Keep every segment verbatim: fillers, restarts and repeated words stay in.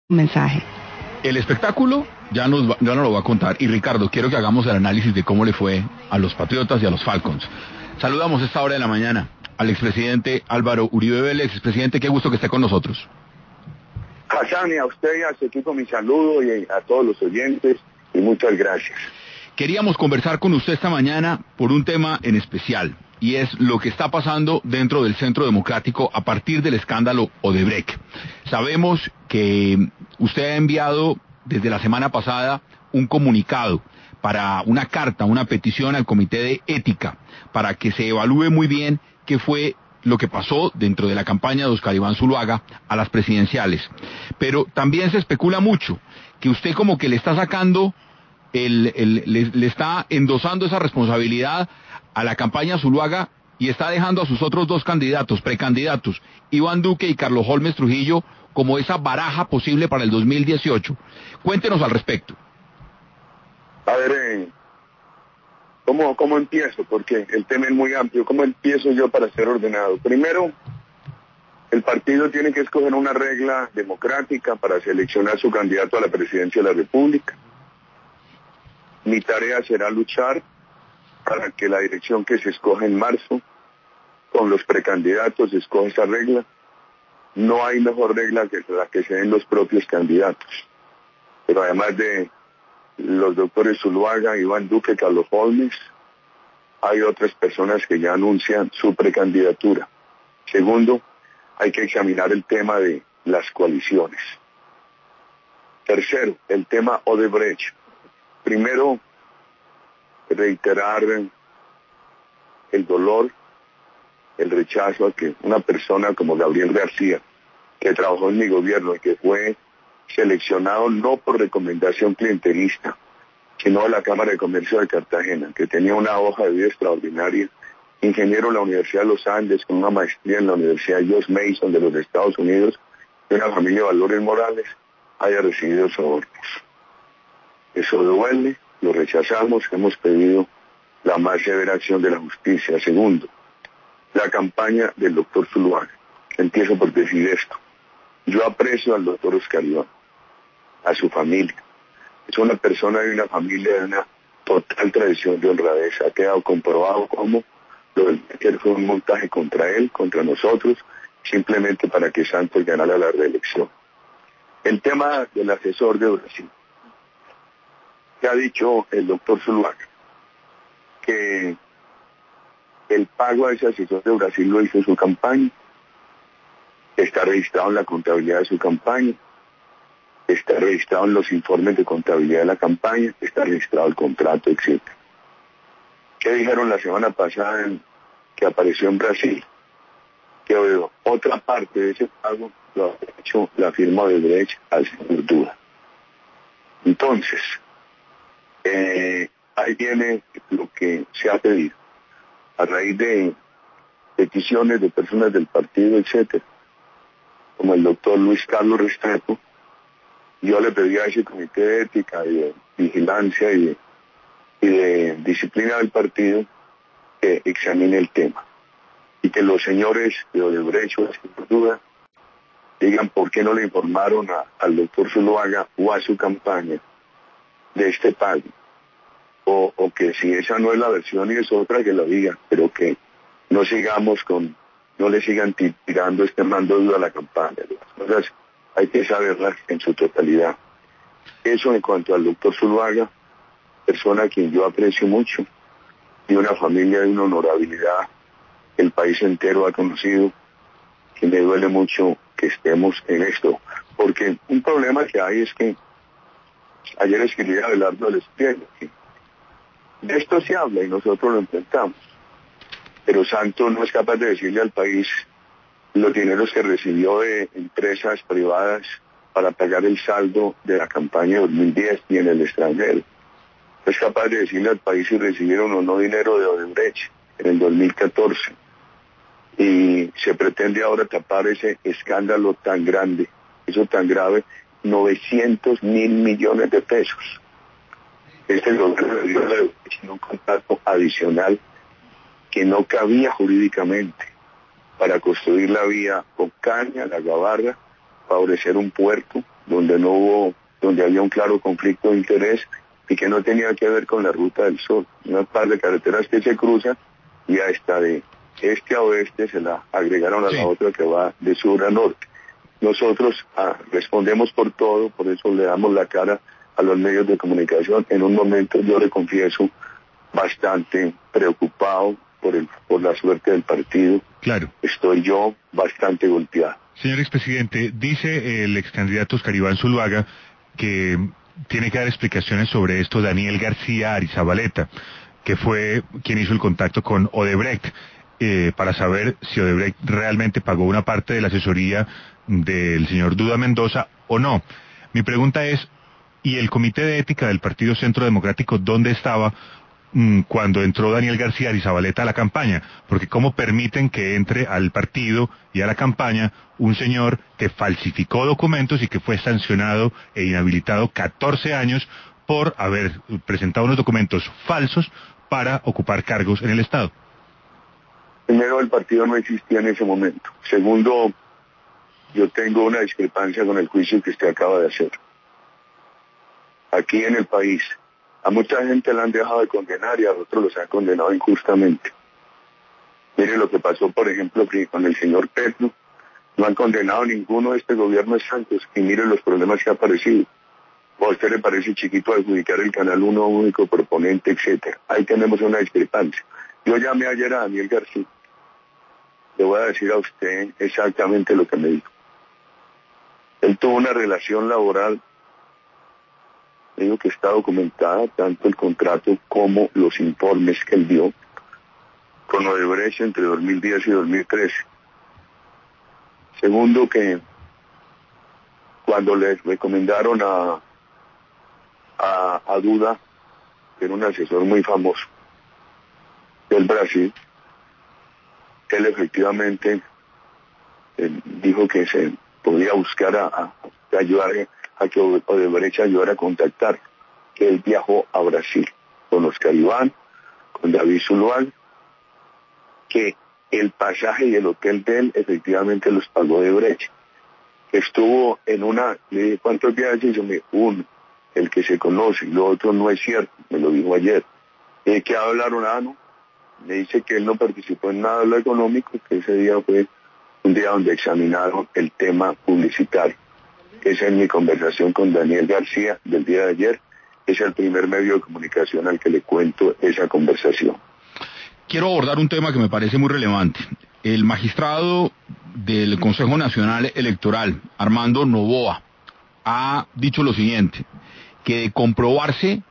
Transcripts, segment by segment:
mensaje. El espectáculo ya, nos va, ya nos lo va a contar. Y Ricardo, quiero que hagamos el análisis de cómo le fue a los Patriotas y a los Falcons. Saludamos a esta hora de la mañana al expresidente Álvaro Uribe Vélez. Expresidente, qué gusto que esté con nosotros. Hassan, y a usted y a su equipo mi saludo y a todos los oyentes y muchas gracias. Queríamos conversar con usted esta mañana por un tema en especial, y es lo que está pasando dentro del Centro Democrático a partir del escándalo Odebrecht. Sabemos que usted ha enviado desde la semana pasada un comunicado para una carta, una petición al Comité de Ética, para que se evalúe muy bien qué fue lo que pasó dentro de la campaña de Oscar Iván Zuluaga a las presidenciales. Pero también se especula mucho que usted como que le está sacando, el, el, le, le está endosando esa responsabilidad a la campaña Zuluaga y está dejando a sus otros dos candidatos, precandidatos, Iván Duque y Carlos Holmes Trujillo, como esa baraja posible para el dos mil dieciocho. Cuéntenos al respecto. A ver, eh, ¿cómo, ¿cómo empiezo? Porque el tema es muy amplio. ¿Cómo empiezo yo para ser ordenado? Primero, el partido tiene que escoger una regla democrática para seleccionar su candidato a la presidencia de la República. Mi tarea será luchar para que la dirección que se escoge en marzo, con los precandidatos, escoja esa regla. No hay mejor regla que la que se den los propios candidatos. Pero además de los doctores Zuluaga, Iván Duque, Carlos Holmes, hay otras personas que ya anuncian su precandidatura. Segundo, hay que examinar el tema de las coaliciones. Tercero, el tema Odebrecht. Primero, reiterar el dolor, el rechazo a que una persona como Gabriel García, que trabajó en mi gobierno y que fue seleccionado no por recomendación clientelista, sino de la Cámara de Comercio de Cartagena, que tenía una hoja de vida extraordinaria, ingeniero en la Universidad de los Andes, con una maestría en la Universidad George Mason de los Estados Unidos, de una familia de valores morales, haya recibido sobornos. Eso duele, lo rechazamos, hemos pedido la más severa acción de la justicia. Segundo, la campaña del doctor Zuluaga. Empiezo por decir esto. Yo aprecio al doctor Oscar Iván, a su familia. Es una persona de una familia de una total tradición de honradez. Ha quedado comprobado cómo lo del Becker fue un montaje contra él, contra nosotros, simplemente para que Santos ganara la reelección. El tema del asesor de Brasil. Que ha dicho el doctor Zuluaga que el pago a ese asesor de Brasil lo hizo en su campaña, está registrado en la contabilidad de su campaña, está registrado en los informes de contabilidad de la campaña, está registrado el contrato, etcétera. ¿Qué dijeron la semana pasada en, que apareció en Brasil? Que oye, otra parte de ese pago lo ha hecho la firma de Odebrecht al señor Duda. Entonces, eh, ahí viene lo que se ha pedido. A raíz de peticiones de personas del partido, etcétera, como el doctor Luis Carlos Restrepo, yo le pedí a ese comité de ética y de vigilancia y de, y de disciplina del partido que examine el tema y que los señores de Odebrecht, sin duda, digan por qué no le informaron a, al doctor Zuluaga o a su campaña de este pago. O, o que si esa no es la versión y es otra, que la digan, pero que no sigamos con, no le sigan tirando este mando duda a la campaña. Las cosas hay que saberlas en su totalidad. Eso en cuanto al doctor Zuluaga, persona a quien yo aprecio mucho, y una familia de una honorabilidad que el país entero ha conocido, que me duele mucho que estemos en esto. Porque un problema que hay es que ayer escribí a Abelardo del Espiego, que de esto se habla y nosotros lo enfrentamos. Pero Santos no es capaz de decirle al país los dineros que recibió de empresas privadas para pagar el saldo de la campaña de dos mil diez y en el extranjero. No es capaz de decirle al país si recibieron o no dinero de Odebrecht en el dos mil catorce. Y se pretende ahora tapar ese escándalo tan grande, eso tan grave, novecientos mil millones de pesos. Este gobierno dio un contrato adicional que no cabía jurídicamente para construir la vía Ocaña, La Gabarra, favorecer un puerto donde no hubo, donde había un claro conflicto de interés y que no tenía que ver con la Ruta del Sol, una par de carreteras que se cruzan y a esta de este a oeste se la agregaron a sí. la otra que va de sur a norte. Nosotros ah, respondemos por todo, por eso le damos la cara a los medios de comunicación. En un momento, yo le confieso, bastante preocupado por el por la suerte del partido. Claro. Estoy yo bastante golpeado. Señor expresidente, dice el ex candidato Oscar Iván Zuluaga que tiene que dar explicaciones sobre esto Daniel García Arizabaleta, que fue quien hizo el contacto con Odebrecht, eh, para saber si Odebrecht realmente pagó una parte de la asesoría del señor Duda Mendoza o no. Mi pregunta es, ¿y el Comité de Ética del Partido Centro Democrático dónde estaba mmm, cuando entró Daniel García Arizabaleta a la campaña? Porque ¿cómo permiten que entre al partido y a la campaña un señor que falsificó documentos y que fue sancionado e inhabilitado catorce años por haber presentado unos documentos falsos para ocupar cargos en el Estado? Primero, el partido no existía en ese momento. Segundo, yo tengo una discrepancia con el juicio que usted acaba de hacer. Aquí en el país, a mucha gente la han dejado de condenar y a otros los han condenado injustamente. Mire lo que pasó, por ejemplo, con el señor Petro. No han condenado ninguno de este gobierno de Santos y mire los problemas que ha aparecido. ¿A usted le parece chiquito adjudicar el canal uno único proponente, etcétera? Ahí tenemos una discrepancia. Yo llamé ayer a Daniel García. Le voy a decir a usted exactamente lo que me dijo. Él tuvo una relación laboral, digo que está documentada, tanto el contrato como los informes que él dio con Odebrecht entre dos mil diez y dos mil trece. Segundo, que cuando les recomendaron a, a, a Duda, que era un asesor muy famoso del Brasil, él efectivamente eh, dijo que se podía buscar a, a, a ayudar a que Odebrecht ayudara a contactar, que él viajó a Brasil con Oscar Iván, con David Zuluaga, que el pasaje y el hotel de él efectivamente los pagó Odebrecht. Estuvo en una, le dije, ¿cuántos viajes hizo? Me dijo, uno, el que se conoce, y lo otro no es cierto, me lo dijo ayer. ¿De qué hablaron? Ah, no, me dice que él no participó en nada de lo económico, que ese día fue un día donde examinaron el tema publicitario. Esa es mi conversación con Daniel García del día de ayer. Es el primer medio de comunicación al que le cuento esa conversación. Quiero abordar un tema que me parece muy relevante. El magistrado del Consejo Nacional Electoral, Armando Noboa, ha dicho lo siguiente, que de comprobarse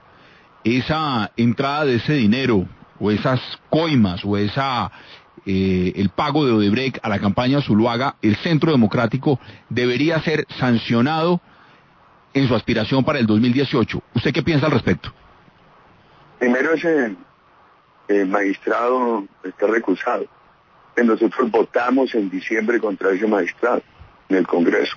esa entrada de ese dinero, o esas coimas, o esa eh, el pago de Odebrecht a la campaña Zuluaga, el Centro Democrático debería ser sancionado en su aspiración para el dos mil dieciocho. ¿Usted qué piensa al respecto? Primero, ese eh, magistrado está recusado. Nosotros votamos en diciembre contra ese magistrado en el Congreso,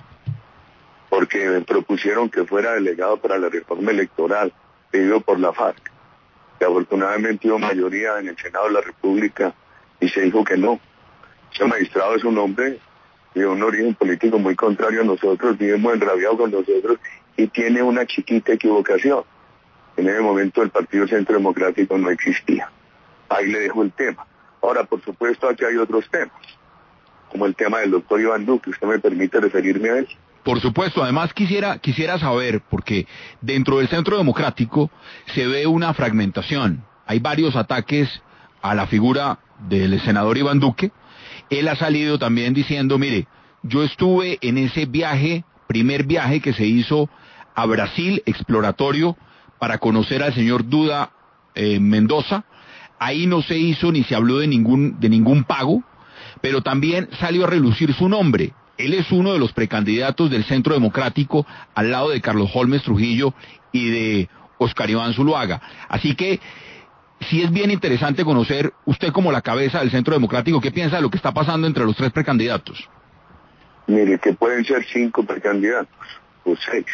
porque propusieron que fuera delegado para la reforma electoral pedido por la FARC. Que afortunadamente hubo mayoría en el Senado de la República y se dijo que no. Ese magistrado es un hombre de un origen político muy contrario a nosotros, vive muy enrabiado con nosotros y tiene una chiquita equivocación. En ese momento el Partido Centro Democrático no existía. Ahí le dejo el tema. Ahora, por supuesto, aquí hay otros temas, como el tema del doctor Iván Duque. ¿Usted me permite referirme a él? Por supuesto, además quisiera quisiera saber, porque dentro del Centro Democrático se ve una fragmentación. Hay varios ataques a la figura del senador Iván Duque. Él ha salido también diciendo, mire, yo estuve en ese viaje, primer viaje que se hizo a Brasil, exploratorio, para conocer al señor Duda eh, Mendoza. Ahí no se hizo ni se habló de ningún, de ningún pago, pero también salió a relucir su nombre. Él es uno de los precandidatos del Centro Democrático al lado de Carlos Holmes Trujillo y de Oscar Iván Zuluaga. Así que sí es bien interesante conocer, usted como la cabeza del Centro Democrático, ¿qué piensa de lo que está pasando entre los tres precandidatos? Mire, que pueden ser cinco precandidatos, o seis.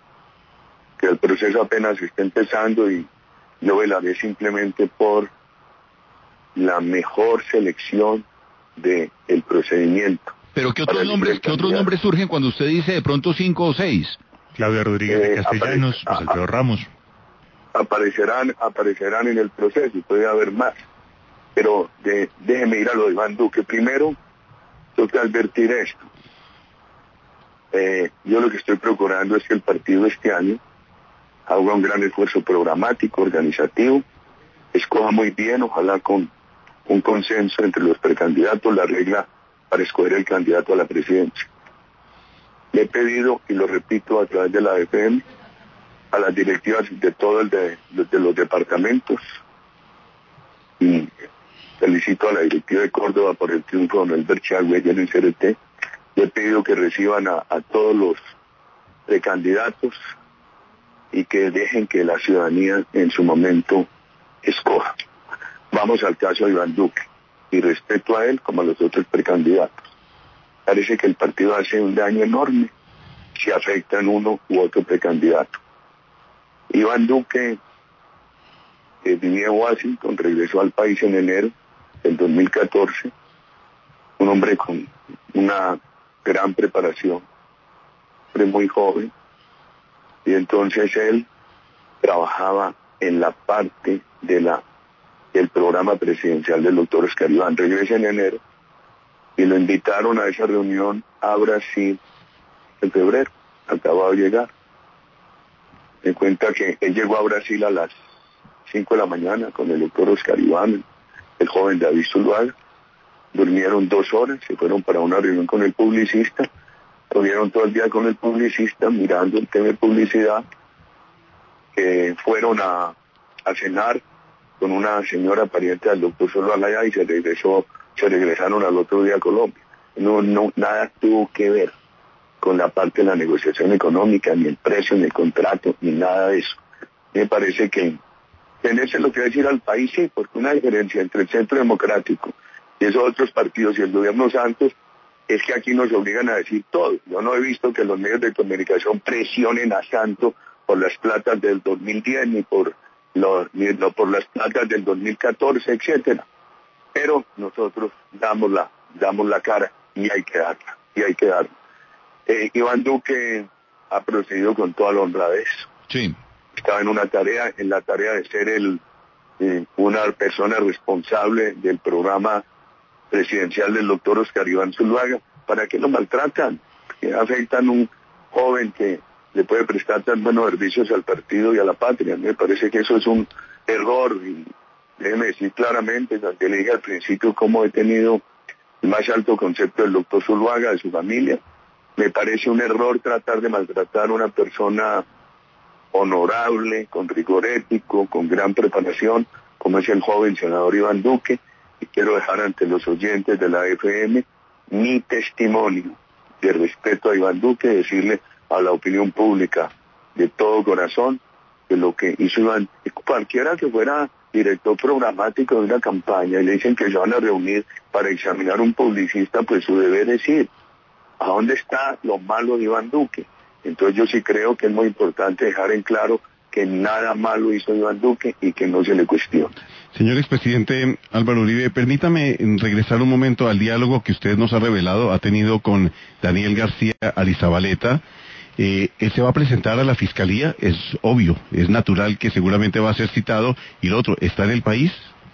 Que el proceso apenas está empezando y yo velaré simplemente por la mejor selección del procedimiento. Pero ¿qué otros nombres, qué otros nombres surgen cuando usted dice de pronto cinco o seis? Claudia Rodríguez de eh, Castellanos, apare- José Alfredo Ramos. aparecerán, aparecerán en el proceso y puede haber más. Pero de, déjeme ir a lo de Iván Duque. Primero, tengo que advertir esto. Eh, yo lo que estoy procurando es que el partido este año haga un gran esfuerzo programático, organizativo, escoja muy bien, ojalá con un consenso entre los precandidatos, la regla para escoger el candidato a la presidencia. Le he pedido, y lo repito a través de la A F M, a las directivas de todo el de, de los departamentos, y felicito a la directiva de Córdoba por el triunfo de Elber Chagüe ayer en C R T. Le he pedido que reciban a, a todos los precandidatos y que dejen que la ciudadanía en su momento escoja. Vamos al caso de Iván Duque, y respeto a él como a los otros precandidatos. Parece que el partido hace un daño enorme si afectan uno u otro precandidato. Iván Duque, que vivía en Washington, regresó al país en enero del dos mil catorce, un hombre con una gran preparación, un hombre muy joven, y entonces él trabajaba en la parte de la del programa presidencial del doctor Oscar Iván. Regresa en enero y lo invitaron a esa reunión a Brasil en febrero, acababa de llegar. Me cuenta que él llegó a Brasil a las cinco de la mañana con el doctor Oscar Iván, el joven David Zuluaga. Durmieron dos horas, se fueron para una reunión con el publicista, estuvieron todo el día con el publicista mirando el tema de publicidad, que fueron a, a cenar con una señora pariente del doctor Zuluaga y se regresó, se regresaron al otro día a Colombia. No, no, nada tuvo que ver con la parte de la negociación económica, ni el precio, ni el contrato, ni nada de eso. Me parece que tenerse lo que decir al país, sí, porque una diferencia entre el Centro Democrático y esos otros partidos y el gobierno Santos es que aquí nos obligan a decir todo. Yo no he visto que los medios de comunicación presionen a Santos por las platas del dos mil diez, ni por, los, ni no por las platas del dos mil catorce, etcétera. Pero nosotros damos la, damos la cara y hay que darla, y hay que darla. Eh, Iván Duque ha procedido con toda la honradez. Sí. Estaba en una tarea, en la tarea de ser el eh, una persona responsable del programa presidencial del doctor Oscar Iván Zuluaga. ¿Para qué lo maltratan? Que afectan a un joven que le puede prestar tan buenos servicios al partido y a la patria. Me parece que eso es un error, y déjeme decir claramente, que le dije al principio cómo he tenido el más alto concepto del doctor Zuluaga, de su familia. Me parece un error tratar de maltratar a una persona honorable, con rigor ético, con gran preparación, como es el joven senador Iván Duque. Y quiero dejar ante los oyentes de la F M mi testimonio de respeto a Iván Duque, decirle a la opinión pública de todo corazón que lo que hizo Iván, cualquiera que fuera director programático de una campaña y le dicen que se van a reunir para examinar un publicista, pues su deber es ir. ¿A dónde está lo malo de Iván Duque? Entonces yo sí creo que es muy importante dejar en claro que nada malo hizo Iván Duque y que no se le cuestiona. Señor expresidente Álvaro Uribe, permítame regresar un momento al diálogo que usted nos ha revelado, ha tenido con Daniel García Arizabaleta. Eh, él se va a presentar a la Fiscalía, es obvio, es natural que seguramente va a ser citado. Y lo otro, ¿está en el país?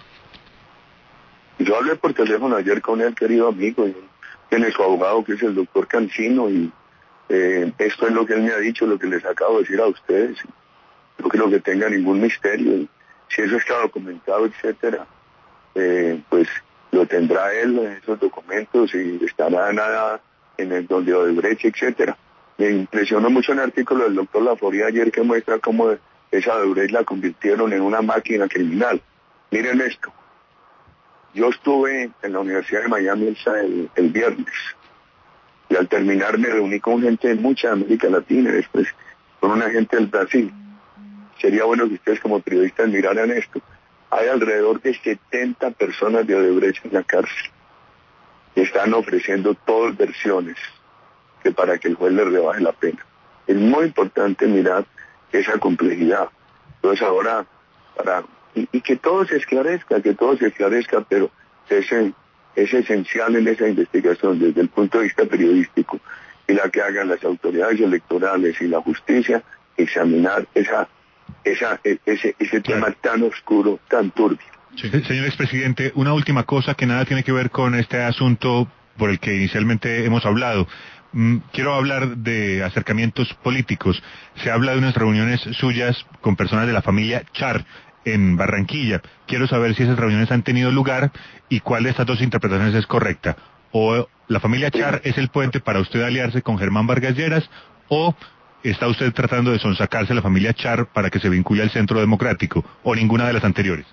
Yo hablé por teléfono ayer con él, querido amigo, y tiene su abogado que es el doctor Cancino, y eh, esto es lo que él me ha dicho, lo que les acabo de decir a ustedes. No creo que tenga ningún misterio, y si eso está documentado, etcétera, eh, pues lo tendrá él, esos documentos, y estará nada en el donde Odebrecht, etcétera. Me impresionó mucho un artículo del doctor Laforia ayer que muestra cómo esa Odebrecht la convirtieron en una máquina criminal. Miren esto. Yo estuve en la Universidad de Miami el, el viernes, y al terminar me reuní con gente de mucha América Latina, después con una gente del Brasil. Sería bueno que ustedes como periodistas miraran esto. Hay alrededor de setenta personas de Odebrecht en la cárcel. Están ofreciendo todas versiones que para que el juez les rebaje la pena. Es muy importante mirar esa complejidad. Entonces ahora, para y, y que todo se esclarezca, que todo se esclarezca, pero es, es esencial en esa investigación desde el punto de vista periodístico y la que hagan las autoridades electorales y la justicia, examinar esa, esa, ese, ese tema tan oscuro, tan turbio. Sí. Señor expresidente, una última cosa que nada tiene que ver con este asunto por el que inicialmente hemos hablado. Mm, quiero hablar de acercamientos políticos. Se habla de unas reuniones suyas con personas de la familia Char en Barranquilla. Quiero saber si esas reuniones han tenido lugar y cuál de estas dos interpretaciones es correcta. O la familia Char es el puente para usted aliarse con Germán Vargas Lleras, o está usted tratando de sonsacarse a la familia Char para que se vincule al Centro Democrático, o ninguna de las anteriores.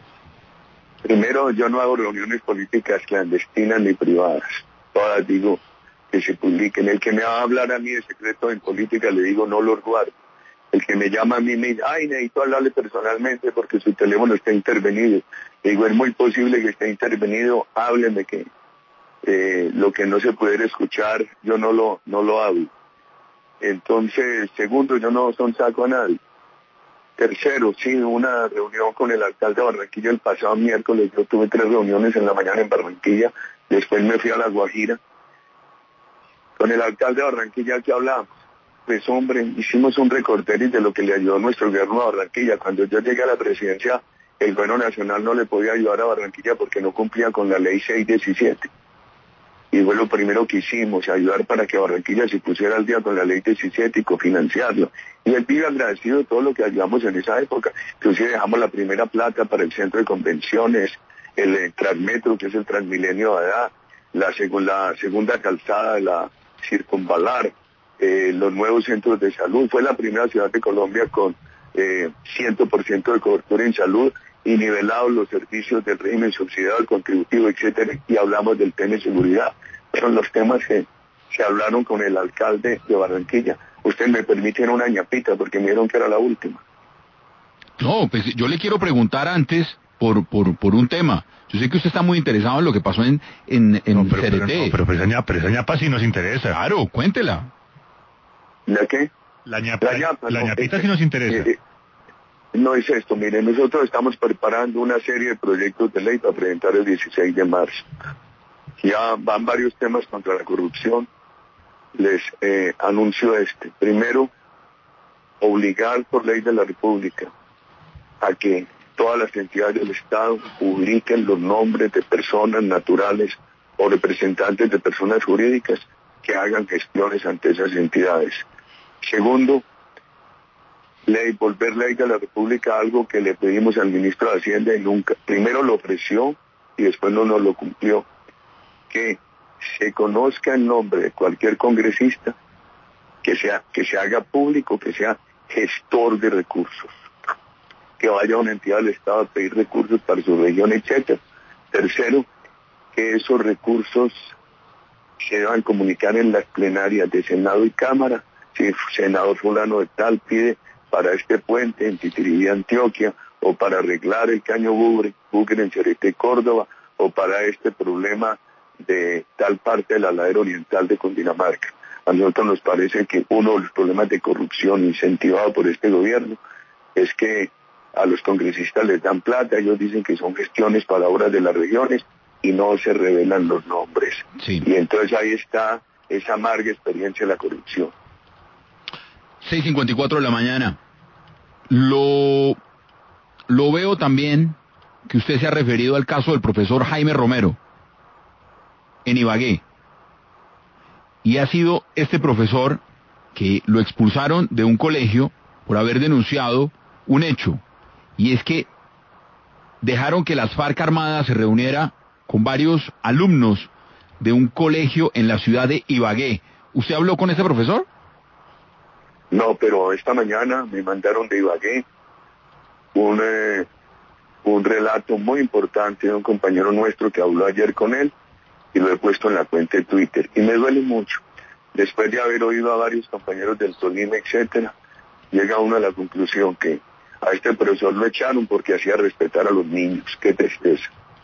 Primero, yo no hago reuniones políticas clandestinas ni privadas. Todas digo que se publiquen. El que me va a hablar a mí de secretos en política, le digo no los guardo. El que me llama a mí me dice, ay, necesito hablarle personalmente porque su teléfono está intervenido. Le digo, es muy posible que esté intervenido, hábleme que eh, lo que no se puede escuchar, yo no lo, no lo hablo. Entonces, segundo, yo no sonsaco a nadie. Tercero, sí, una reunión con el alcalde de Barranquilla el pasado miércoles. Yo tuve tres reuniones en la mañana en Barranquilla, después me fui a La Guajira. Con el alcalde de Barranquilla, ¿qué hablamos? Pues hombre, hicimos un recorderis de lo que le ayudó nuestro gobierno a Barranquilla. Cuando yo llegué a la presidencia, el gobierno nacional no le podía ayudar a Barranquilla porque no cumplía con la ley seiscientos diecisiete. Y fue lo primero que hicimos, ayudar para que Barranquilla se pusiera al día con la ley diecisiete y cofinanciarlo. Y él vive agradecido de todo lo que ayudamos en esa época. Inclusive dejamos la primera plata para el centro de convenciones, el eh, Transmetro, que es el Transmilenio de Adá, la, seg la segunda calzada de la Circunvalar, eh, los nuevos centros de salud. Fue la primera ciudad de Colombia con eh, cien por ciento de cobertura en salud y nivelados los servicios del régimen subsidiado, el contributivo, etcétera, y hablamos del tema de seguridad. Son los temas que se hablaron con el alcalde de Barranquilla. Usted me permite una ñapita porque me dijeron que era la última. No, pues yo le quiero preguntar antes por por por un tema. Yo sé que usted está muy interesado en lo que pasó en en, en no, pero, C R T. Pero, no, pero, pero, esa ñapa, pero esa ñapa sí nos interesa. Claro, cuéntela. ¿La qué? La ñapa, la, ñapa, la no, ñapita es, sí nos interesa. Eh, no es esto, mire, nosotros estamos preparando una serie de proyectos de ley para presentar el dieciséis de marzo. Ya van varios temas contra la corrupción. Les eh, anuncio este. Primero, obligar por ley de la República a que todas las entidades del Estado publiquen los nombres de personas naturales o representantes de personas jurídicas que hagan gestiones ante esas entidades. Segundo, ley, volver ley de la República, algo que le pedimos al ministro de Hacienda y nunca, primero lo ofreció y después no nos lo cumplió, que se conozca el nombre de cualquier congresista, que sea, que se haga público, que sea gestor de recursos, que vaya a una entidad del Estado a pedir recursos para su región, etcétera. Tercero, que esos recursos se deban comunicar en las plenarias de Senado y Cámara. Si el senador fulano de tal pide para este puente en Titirí, Antioquia, o para arreglar el caño Bugre, Bugre en Cereté, Córdoba, o para este problema de tal parte del ladera oriental de Cundinamarca. A nosotros nos parece que uno de los problemas de corrupción incentivado por este gobierno es que a los congresistas les dan plata, ellos dicen que son gestiones para obras de las regiones y no se revelan los nombres. Sí. Y entonces ahí está esa amarga experiencia de la corrupción. seis cincuenta y cuatro de la mañana. Lo, lo veo también que usted se ha referido al caso del profesor Jaime Romero en Ibagué. Y ha sido este profesor que lo expulsaron de un colegio por haber denunciado un hecho. Y es que dejaron que las FARC Armadas se reuniera con varios alumnos de un colegio en la ciudad de Ibagué. ¿Usted habló con ese profesor? No, pero esta mañana me mandaron de Ibagué un, eh, un relato muy importante de un compañero nuestro que habló ayer con él y lo he puesto en la cuenta de Twitter. Y me duele mucho. Después de haber oído a varios compañeros del Tolima, etcétera, llega uno a la conclusión que a este profesor lo echaron porque hacía respetar a los niños. Qué tristeza.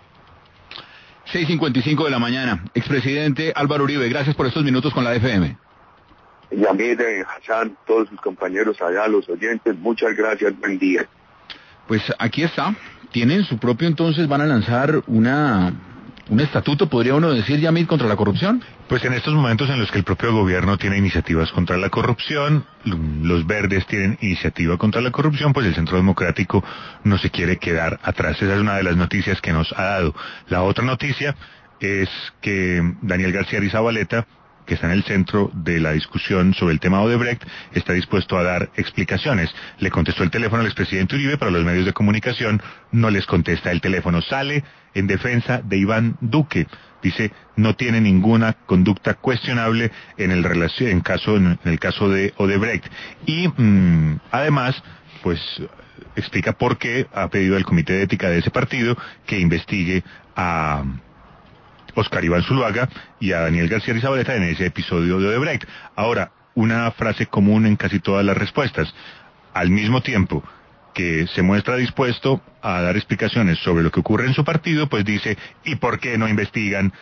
seis cincuenta y cinco de la mañana. Expresidente Álvaro Uribe, gracias por estos minutos con la F M. Y a mí, de Hassan, todos sus compañeros allá, los oyentes, muchas gracias, buen día. Pues aquí está. Tienen su propio, entonces van a lanzar una ¿Un estatuto, podría uno decir, Yamil, contra la corrupción? Pues en estos momentos en los que el propio gobierno tiene iniciativas contra la corrupción, los verdes tienen iniciativa contra la corrupción, pues el Centro Democrático no se quiere quedar atrás. Esa es una de las noticias que nos ha dado. La otra noticia es que Daniel García Arizabaleta, que está en el centro de la discusión sobre el tema Odebrecht, está dispuesto a dar explicaciones. Le contestó el teléfono al expresidente Uribe, pero los medios de comunicación no les contesta el teléfono. Sale en defensa de Iván Duque. Dice, no tiene ninguna conducta cuestionable en el, relación, en caso, en el caso de Odebrecht. Y mmm, además, pues explica por qué ha pedido al Comité de Ética de ese partido que investigue a Oscar Iván Zuluaga y a Daniel García Arizabaleta en ese episodio de Odebrecht. Ahora, una frase común en casi todas las respuestas. Al mismo tiempo que se muestra dispuesto a dar explicaciones sobre lo que ocurre en su partido, pues dice, ¿y por qué no investigan